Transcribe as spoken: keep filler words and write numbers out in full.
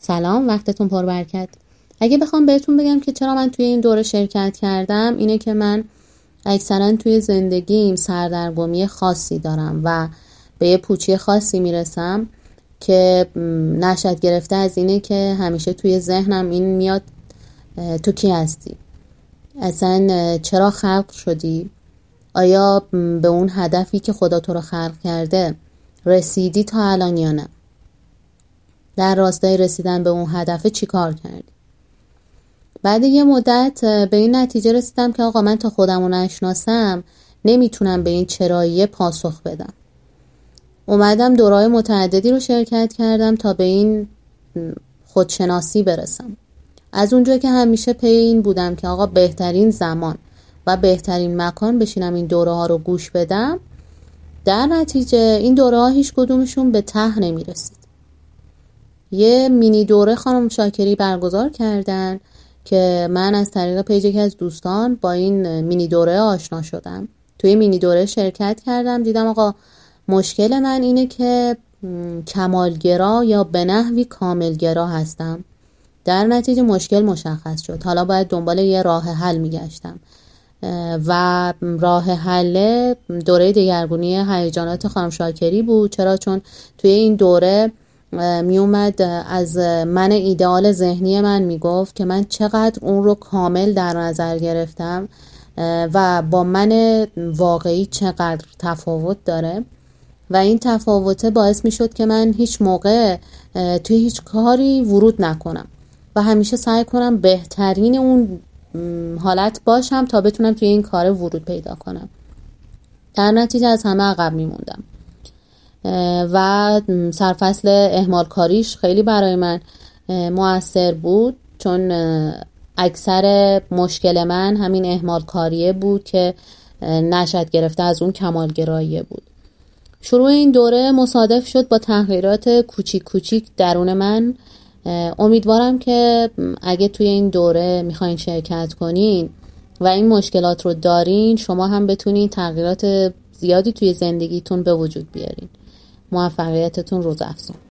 سلام، وقتتون پربرکت. اگه بخوام بهتون بگم که چرا من توی این دوره شرکت کردم، اینه که من اکثرا توی زندگیم سردرگمی خاصی دارم و به یه پوچی خاصی میرسم که نشأت گرفته از اینه که همیشه توی ذهنم این میاد: تو کی هستی؟ اصلا چرا خلق شدی؟ آیا به اون هدفی که خدا تو رو خلق کرده رسیدی تا الان یا نه؟ در راستای رسیدن به اون هدف چی کار کردی؟ بعد یه مدت به این نتیجه رسیدم که آقا من تا خودمو نشناسم نمیتونم به این چرایی پاسخ بدم. اومدم دوره‌های متعددی رو شرکت کردم تا به این خودشناسی برسم. از اونجا که همیشه پی این بودم که آقا بهترین زمان و بهترین مکان بشینم این دوره ها رو گوش بدم، در نتیجه این دوره ها هیچ کدومشون به ته نمی رسید. یه مینی دوره خانم شاکری برگزار کردن که من از طریق پیج یکی از دوستان با این مینی دوره آشنا شدم. توی مینی دوره شرکت کردم، دیدم آقا مشکل من اینه که کمالگرا یا به نحوی کاملگرا هستم. در نتیجه مشکل مشخص شد. حالا باید دنبال یه راه حل میگشتم و راه حل دوره دگرگونی هیجانات خانم شاکری بود. چرا؟ چون توی این دوره می اومد از من ایدئال ذهنی من میگفت که من چقدر اون رو کامل در نظر گرفتم و با من واقعی چقدر تفاوت داره و این تفاوته باعث می شد که من هیچ موقع توی هیچ کاری ورود نکنم و همیشه سعی کنم بهترین اون حالت باشم تا بتونم توی این کار ورود پیدا کنم. در نتیجه از همه عقب می موندم و سرفصل اهمال کاریش خیلی برای من مؤثر بود، چون اکثر مشکل من همین اهمال کاریه بود که نشأت گرفته از اون کمالگراییه بود. شروع این دوره مصادف شد با تغییرات کوچیک کوچیک درون من. امیدوارم که اگه توی این دوره میخواین شرکت کنین و این مشکلات رو دارین، شما هم بتونین تغییرات زیادی توی زندگیتون به وجود بیارین. موفقیتتون روز افزون.